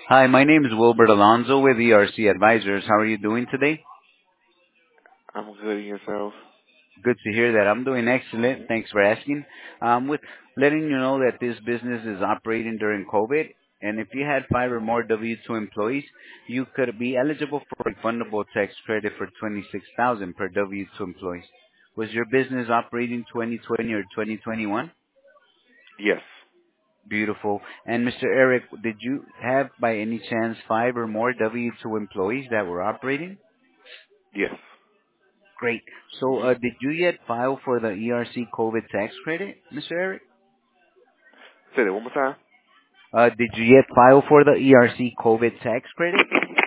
Hi, my name is Wilbert Alonzo with ERC Advisors. How are you doing today? I'm good in yourself. Good to hear that. I'm doing excellent. Thanks for asking. With letting you know that this business is operating during COVID, and if you had five or more W-2 employees, you could be eligible for a refundable tax credit for 26,000 per W-2 employee. Was your business operating 2020 or 2021? Yes. Beautiful. And Mr. Eric, did you have by any chance five or more W-2 employees that were operating? Yes. Great. So, did you yet file for the ERC COVID tax credit, Mr. Eric? Say that one more time. Did you yet file for the ERC COVID tax credit?